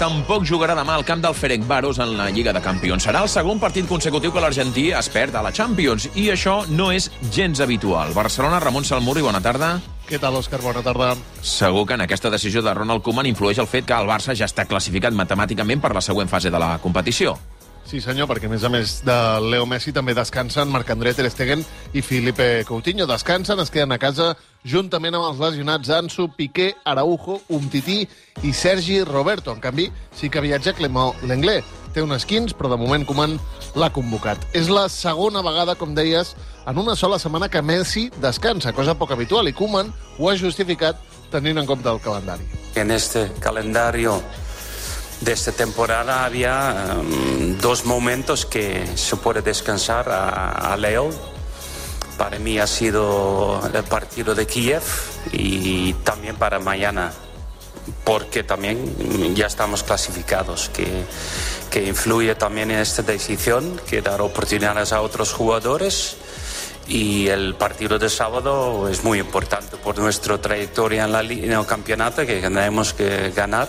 tampoc jugarà demà al camp del Ferencváros en la Lliga de Campions. Serà el segon partit consecutiu que l'argentí es perd a la Champions, i això no és gens habitual. Barcelona, Ramon Salmurri, bona tarda. Què tal, Òscar? Bona tarda. Segur que en aquesta decisió de Ronald Koeman influeix el fet que el Barça ja està classificat matemàticament per la següent fase de la competició. Sí, senyor, perquè a més de Leo Messi també descansen Marc-André Ter Stegen i Filipe Coutinho. Descansen, es queden a casa juntament amb els lesionats Ansu, Piqué, Araujo, Umtiti i Sergi Roberto. En canvi, sí que viatja Clément Lenglet. Té un esquins, però de moment Koeman l'ha convocat. És la segona vegada, com deies, en una sola setmana que Messi descansa, cosa poc habitual, i Koeman ho ha justificat tenint en compte el calendari. En este calendario de esta temporada había dos momentos que se puede descansar a Leo. Para mí ha sido el partido de Kiev y también para mañana, porque también ya estamos clasificados, que influye también en esta decisión, que dar oportunidades a otros jugadores. Y el partido de sábado es muy importante por nuestra trayectoria en el campeonato, que tenemos que ganar.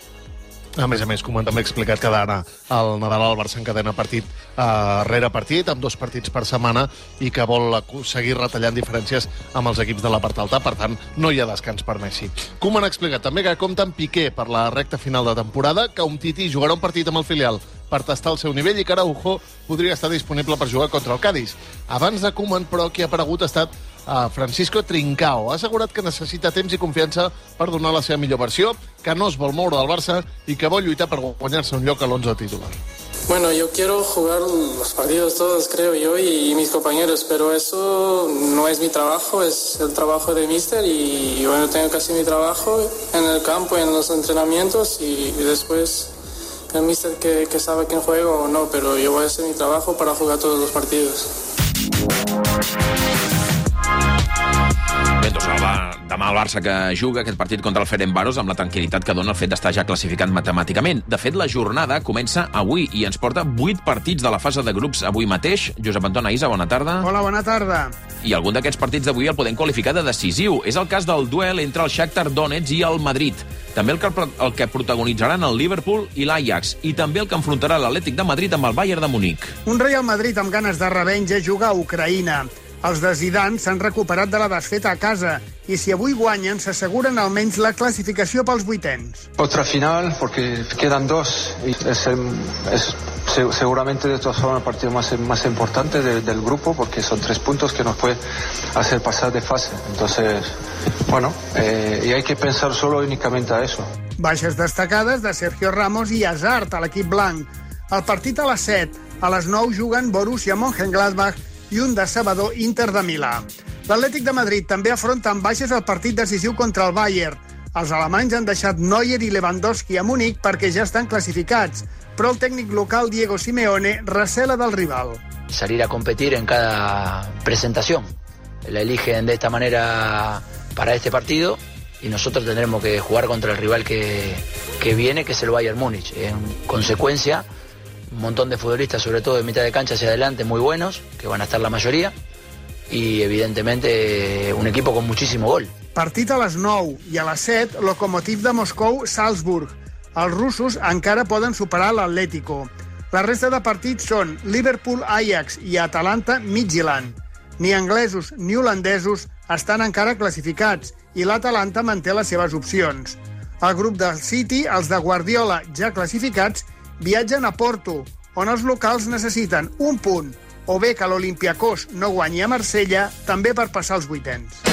A més, Koeman també ha explicat que d'anar al Nadal al Barça encadena partit rere partit, amb 2 partits per setmana, i que vol seguir retallant diferències amb els equips de la part alta. Per tant, no hi ha descans per Messi. Koeman ha explicat també que compta amb Piqué per la recta final de temporada, que Umtiti jugarà un partit amb el filial per tastar el seu nivell i que Araujo podria estar disponible per jugar contra el Cádiz. Abans de Koeman, però, qui ha aparegut ha estat Francisco Trincao. Ha assegurat que necessita temps i confiança per donar la seva millor versió, que no es vol moure del Barça i que vol lluitar per guanyar-se un lloc a l'11 titular. Bueno, yo quiero jugar los partidos todos, creo yo, y mis compañeros, pero eso no es mi trabajo, es el trabajo de míster, y bueno, tengo que hacer mi trabajo en el campo, en los entrenamientos, y después el míster que sabe quién juega o no, pero yo voy a hacer mi trabajo para jugar todos los partidos. Bé, doncs demà el Barça que juga aquest partit contra el Ferencváros amb la tranquil·litat que dona el fet d'estar ja classificat matemàticament. De fet, la jornada comença avui i ens porta 8 partits de la fase de grups avui mateix. Josep Anton Aïssa, bona tarda. Hola, bona tarda. I algun d'aquests partits d'avui el podem qualificar de decisiu. És el cas del duel entre el Shakhtar Donetsk i el Madrid. També el que protagonitzaran el Liverpool i l'Ajax. I també el que enfrontarà l'Atlètic de Madrid amb el Bayern de Munic. Un Real Madrid amb ganes de revenja juga a Ucraïna. Els de Zidane s'han recuperat de la desfeta a casa i si avui guanyen s'asseguren almenys la clasificació pels vuitens. Otra final, porque quedan 2 y es seguramente de todas formas el partido más importante del grupo, porque son 3 puntos que nos puede hacer pasar de fase. Entonces, bueno, y hay que pensar solo únicamente a eso. Baixes destacades de Sergio Ramos i Hazard a l'equip blanc. El partit a les 7, a les 9 juguen Borussia Mönchengladbach i un decebedor Inter de Milà. L'Atlètic de Madrid també afronta amb baixes el partit decisiu contra el Bayern. Els alemanys han deixat Neuer i Lewandowski a Múnich perquè ja estan classificats, però el tècnic local Diego Simeone recela del rival. Salir a competir en cada presentación. La eligen de esta manera para este partido y nosotros tendremos que jugar contra el rival que viene, que es el Bayern Múnich. En consecuencia, un montón de futbolistas, sobre todo de mitad de cancha hacia adelante, muy buenos, que van a estar la mayoría, y evidentemente un equipo con muchísimo gol. Partit a les 9 i a les 7, Lokomotiv de Moscou-Salzburg. Els russos encara poden superar l'Atlético. La resta de partits són Liverpool-Ajax i Atalanta-Midtjylland. Ni anglesos ni holandesos estan encara classificats i l'Atalanta manté les seves opcions. El grup del City, els de Guardiola ja classificats, viatgen a Porto, on els locals necessiten un punt, o bé que l'Olympiacos no guanyi a Marsella, també per passar els vuitens.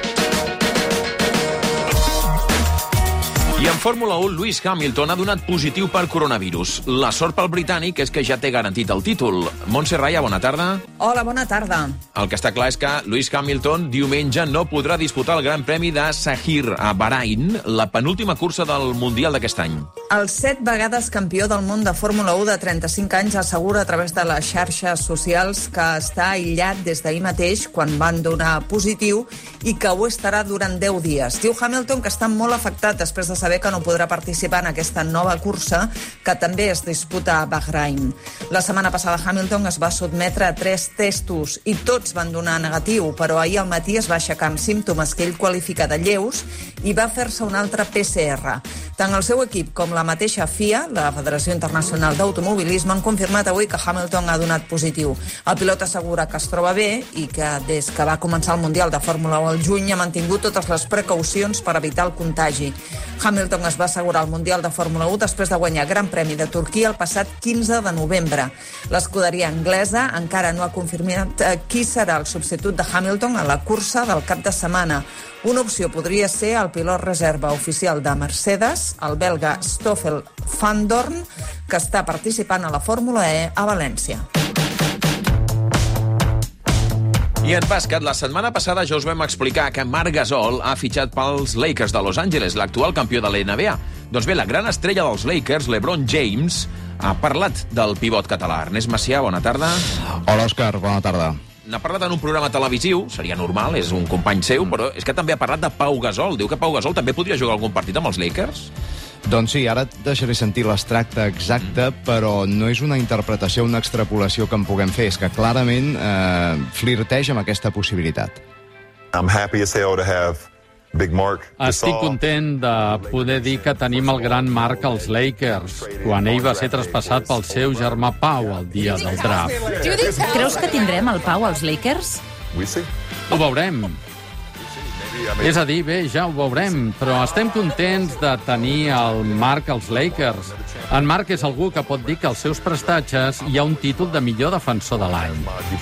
I en Fórmula 1, Lewis Hamilton ha donat positiu per coronavirus. La sort pel britànic és que ja té garantit el títol. Montse Raya, bona tarda. Hola, bona tarda. El que està clar és que Lewis Hamilton diumenge no podrà disputar el Gran Premi de Sahir a Bahrain, la penúltima cursa del Mundial d'aquest any. El 7 vegades campió del món de Fórmula 1 de 35 anys assegura a través de les xarxes socials que està aïllat des d'ahir mateix, quan van donar positiu, i que ho estarà durant 10 dies. Diu Hamilton que està molt afectat després de saber que no podrà participar en aquesta nova cursa, que també es disputa a Bahrain. La setmana passada Hamilton es va sotmetre a 3 testos i tots van donar negatiu, però ahir al matí es va aixecar amb símptomes que ell qualifica de lleus i va fer-se un altre PCR. Tant el seu equip com la mateixa FIA, la Federació Internacional d'Automobilisme, han confirmat avui que Hamilton ha donat positiu. El pilot assegura que es troba bé i que des que va començar el Mundial de Fórmula 1 al juny ha mantingut totes les precaucions per evitar el contagi. Hamilton es va assegurar el Mundial de Fórmula 1 després de guanyar Gran Premi de Turquia el passat 15 de novembre. L'escuderia anglesa encara no ha confirmat qui serà el substitut de Hamilton a la cursa del cap de setmana. Una opció podria ser el pilot reserva oficial de Mercedes, el belga Stoffel van Dorn, que està participant a la Fórmula E a València. I en bàsquet, la setmana passada ja us vam explicar que Marc Gasol ha fitxat pels Lakers de Los Angeles, l'actual campió de la NBA. Doncs bé, la gran estrella dels Lakers, LeBron James, ha parlat del pivot català. Ernest Macià, bona tarda. Hola, Òscar, bona tarda. N'ha parlat en un programa televisiu, seria normal, és un company seu, però és que també ha parlat de Pau Gasol. Diu que Pau Gasol també podria jugar algun partit amb els Lakers? Doncs sí, ara et deixaré sentir l'extracte exacte, però no és una interpretació, una extrapolació que en puguem fer, és que clarament flirteja amb aquesta possibilitat. I'm happy as hell to have Big Mark. Estic content de poder dir que tenim el gran Marc als Lakers, quan ell va ser traspassat pel seu germà Pau el dia del draft. Creus que tindrem el Pau als Lakers? Ho veurem. És a dir, bé, ja ho veurem, però estem contents de tenir el Marc als Lakers. En Marc és algú que pot dir que als seus prestatges hi ha un títol de millor defensor de l'any.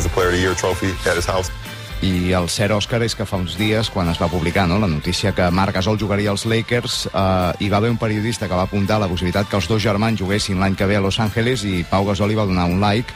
I el cert, Òscar, és que fa uns dies, quan es va publicar la notícia que Marc Gasol jugaria als Lakers, hi va haver un periodista que va apuntar la possibilitat que els dos germans juguessin l'any que ve a Los Angeles i Pau Gasol hi va donar un like.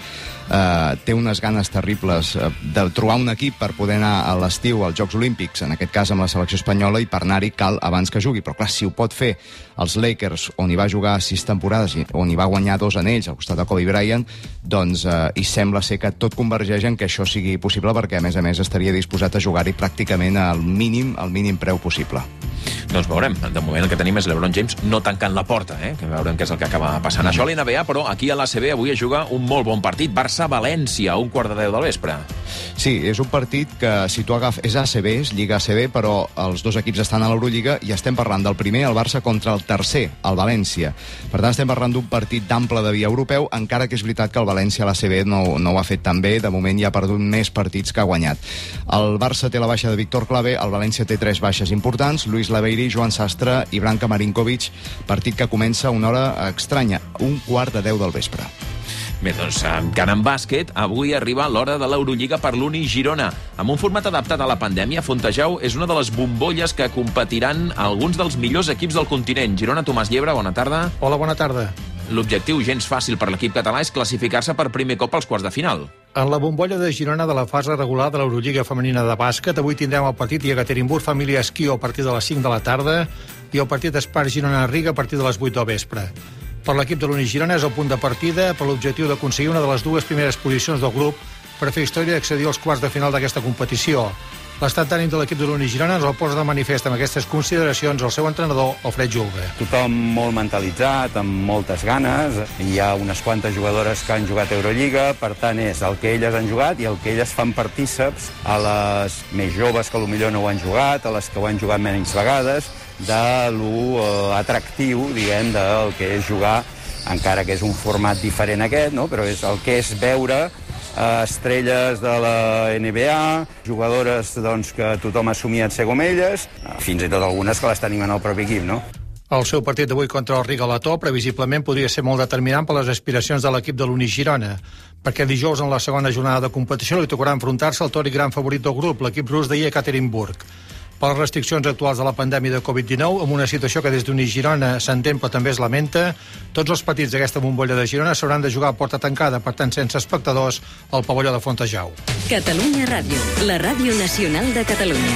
Té unes ganes terribles de trobar un equip per poder anar a l'estiu als Jocs Olímpics, en aquest cas amb la selecció espanyola, i per anar-hi cal abans que jugui. Però clar, si ho pot fer els Lakers, on hi va jugar 6 temporades, on hi va guanyar 2 anells al costat de Kobe Bryant, doncs hi sembla ser que tot convergeix en que això sigui possible, perquè a més estaria disposat a jugar-hi pràcticament al mínim preu possible. Doncs veurem. De moment el que tenim és LeBron James no tancant la porta, que veurem què és el que acaba passant. Això a l'NBA, però aquí a l'ACB avui es juga un molt bon partit. Barça-València, a 1:15 del vespre. Sí, és un partit que, si tu agafes, és ACB, és Lliga ACB, però els dos equips estan a l'Eurolliga i estem parlant del primer, el Barça, contra el tercer, el València. Per tant, estem parlant d'un partit d'ample de via europeu, encara que és veritat que el València a l'ACB no ho ha fet tan bé. De moment ja ha perdut més partits que ha guanyat. El Barça té la baixa de Víctor Clavé, el València té 3 baixes importants, Luis Laveiri, Joan Sastre i Branka Marinkovic, partit que comença a una hora estranya, 1:15 del vespre. Bé, doncs, encara en bàsquet, avui arriba l'hora de l'Eurolliga per l'Uni Girona. Amb un format adaptat a la pandèmia, Fontejau és una de les bombolles que competiran alguns dels millors equips del continent. Girona, Tomàs Llebre, bona tarda. Hola, bona tarda. L'objectiu gens fàcil per l'equip català és classificar-se per primer cop als quarts de final. En la bombolla de Girona de la fase regular de l'Eurolliga femenina de bàsquet, avui tindrem el partit Ekaterinburg Família Esquí a partir de les 5 de la tarda i el partit Espar Girona-Riga a partir de les 8 del vespre. Per l'equip de l'Uni Girona és el punt de partida per l'objectiu d'aconseguir una de les 2 primeres posicions del grup per fer història i accedir als quarts de final d'aquesta competició. L'estat d'ànim de l'equip de l'Uni Girona ens el posa de manifest amb aquestes consideracions el seu entrenador, Alfred Julve. Tothom molt mentalitzat, amb moltes ganes. Hi ha unes quantes jugadores que han jugat a Eurolliga, per tant és el que elles han jugat i el que elles fan partíceps a les més joves que potser no ho han jugat, a les que ho han jugat menys vegades, de lo atractiu, diguem, del que és jugar, encara que és un format diferent aquest, no? Però és el que és veure estrelles de la NBA, jugadores doncs, que tothom ha somiat ser com elles, fins i tot algunes que les tenim en el propi equip, no? El seu partit d'avui contra el Riga Letó previsiblement podria ser molt determinant per les aspiracions de l'equip de l'Uni Girona, perquè dijous en la segona jornada de competició li tocarà enfrontar-se al tòric gran favorit del grup, l'equip rus d'Ekaterinburg. Per les restriccions actuals de la pandèmia de Covid-19, amb una situació que des d'Uni Girona s'entén però també es lamenta, tots els partits d'aquesta bombolla de Girona s'hauran de jugar a porta tancada, per tant sense espectadors, al pavelló de Fontejau. Catalunya Ràdio, la ràdio nacional de Catalunya.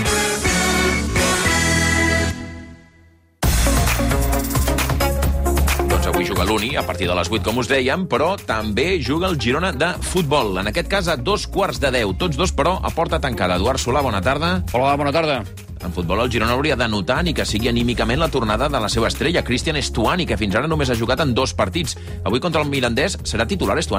Doncs avui juga l'Uni a partir de les 8, com us dèiem, però també juga el Girona de futbol. En aquest cas a 2:15, tots dos, però a porta tancada. Eduard Solà, bona tarda. Hola, bona tarda. En futbol el Girona hauria de notar ni que sigui anímicament la tornada de la seva estrella, Cristian Stuani, que fins ara només ha jugat en 2 partits. Avui contra el Mirandès serà titular Stuani?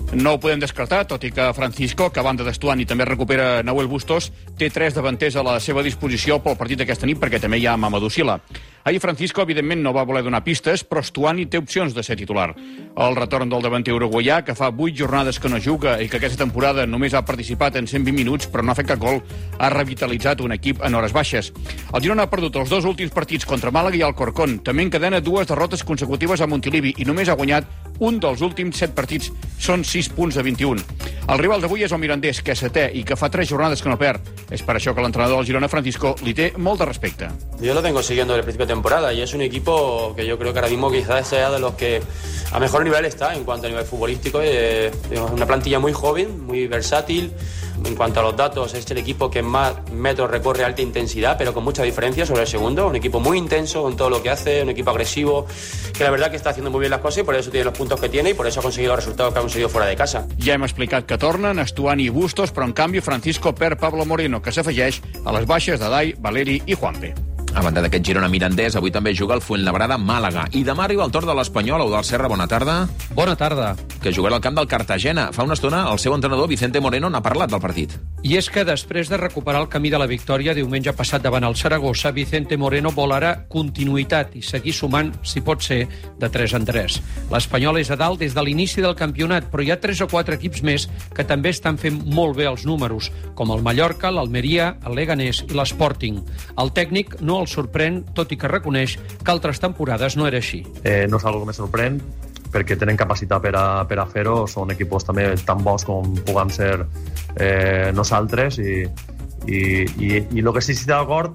No ho podem descartar, tot i que Francisco, que a banda d'Estuani també recupera Nahuel Bustos, té 3 davanters a la seva disposició pel partit d'aquesta nit, perquè també hi ha Mamadou Sila. Ahir Francisco, evidentment, no va voler donar pistes, però Estuani té opcions de ser titular. El retorn del davanter uruguaià, que fa 8 jornades que no juga i que aquesta temporada només ha participat en 120 minuts, però no ha fet cap gol, ha revitalitzat un equip en hores baixes. El Girona ha perdut els 2 últims partits contra Màlaga i Alcorcón. També encadena 2 derrotes consecutives a Montilivi i només ha guanyat un dels últims 7 partits. Són 6 punts de 21. El rival d'avui és el Mirandés, que és 7è i que fa 3 jornades que no perd. És per això que l'entrenador del Girona, Francisco, li té molt de respecte. Yo lo tengo siguiendo desde el principio de temporada y es un equipo que yo creo que ahora mismo quizás sea de los que a mejor nivel está en cuanto a nivel futbolístico. Es una plantilla muy joven, muy versátil. En cuanto a los datos, es el equipo que más metros recorre a alta intensidad, pero con mucha diferencia sobre el segundo. Un equipo muy intenso en todo lo que hace, un equipo agresivo, que la verdad que está haciendo muy bien las cosas y por eso tiene los puntos que tiene y por eso ha conseguido los resultados que ha conseguido fuera de casa. Ja hem explicat que tornen Estuani i Bustos, però en canvi Francisco perd Pablo Moreno, que s'afegeix a les baixes de Dai, Valeri i Juanpe. A banda d'aquest Girona Mirandés, avui també juga el Fuenlabrada-Màlaga. I demà arriba el torn de l'Espanyol. Eudald Serra, bona tarda. Bona tarda. Que jugarà al camp del Cartagena. Fa una estona el seu entrenador, Vicente Moreno, n'ha parlat del partit. I és que després de recuperar el camí de la victòria diumenge passat davant el Saragossa, Vicente Moreno vol ara continuïtat i seguir sumant, si pot ser, de 3 en 3. L'Espanyol és a dalt des de l'inici del campionat, però hi ha 3 o 4 equips més que també estan fent molt bé els números, com el Mallorca, l'Almeria, el Leganés i l'Sporting. El tècnic no el sorprèn, tot i que reconeix que altres temporades no era així. No és algo que me sorprèn, perquè tenen capacitat per a fer-ho, són equips també tan bons com puguem ser nosaltres, i el que sí estic d'acord,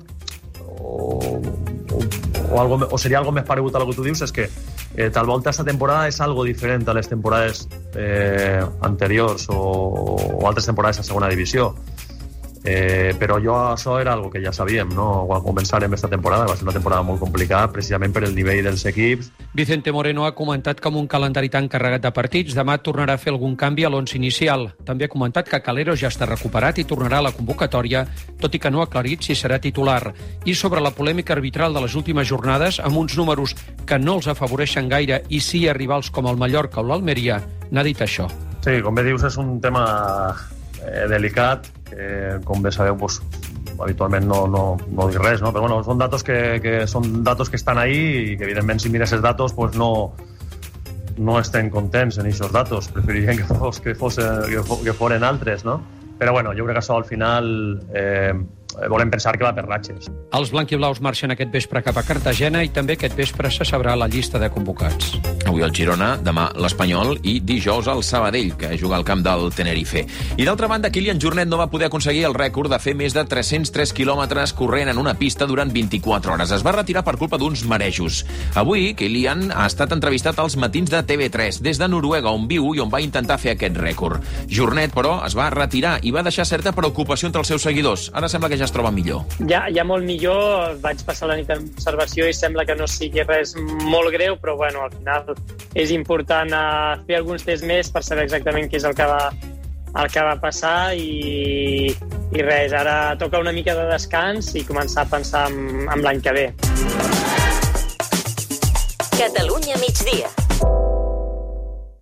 o seria algo més paregut a lo que tu dius, és que tal volta aquesta temporada és algo diferent a les temporades anteriors o altres temporades a segona divisió. Però això era algo que ja sabíem, no? Quan començarem esta temporada, va ser una temporada molt complicada, precisament per el nivell dels equips. Vicente Moreno ha comentat que amb un calendari tan carregat de partits, demà tornarà a fer algun canvi a l'11 inicial. També ha comentat que Calero ja està recuperat i tornarà a la convocatòria, tot i que no ha aclarit si serà titular. I sobre la polèmica arbitral de les últimes jornades, amb uns números que no els afavoreixen gaire i sí a rivals com el Mallorca o l'Almeria, n'ha dit això. Sí, com bé dius, és un tema delicat, que com bé sabeu, pues, habitualment no dic res, no? Però bueno, són datos que estan ahí i que evidentment si mires els datos pues, no estem contents en aquests datos, preferiríem que foren altres, no? Però bueno, jo crec que això al final volem pensar que va per ratxes. Els blanquiblaus marxen aquest vespre cap a Cartagena i també aquest vespre se sabrà la llista de convocats. Avui el Girona, demà l'Espanyol i dijous el Sabadell, que juga al camp del Tenerife. I d'altra banda, Kilian Jornet no va poder aconseguir el rècord de fer més de 303 quilòmetres corrent en una pista durant 24 hores. Es va retirar per culpa d'uns marejos. Avui, Kilian ha estat entrevistat als matins de TV3 des de Noruega, on viu i on va intentar fer aquest rècord. Jornet, però, es va retirar i va deixar certa preocupació entre els seus seguidors. Ara sembla que ja es troba millor. Ja molt millor, vaig passar la nit en observació i sembla que no sigui res molt greu, però bueno, al final és important fer alguns tests més per saber exactament què és el que va passar i res, ara toca una mica de descans i començar a pensar en l'any que ve. Catalunya migdia.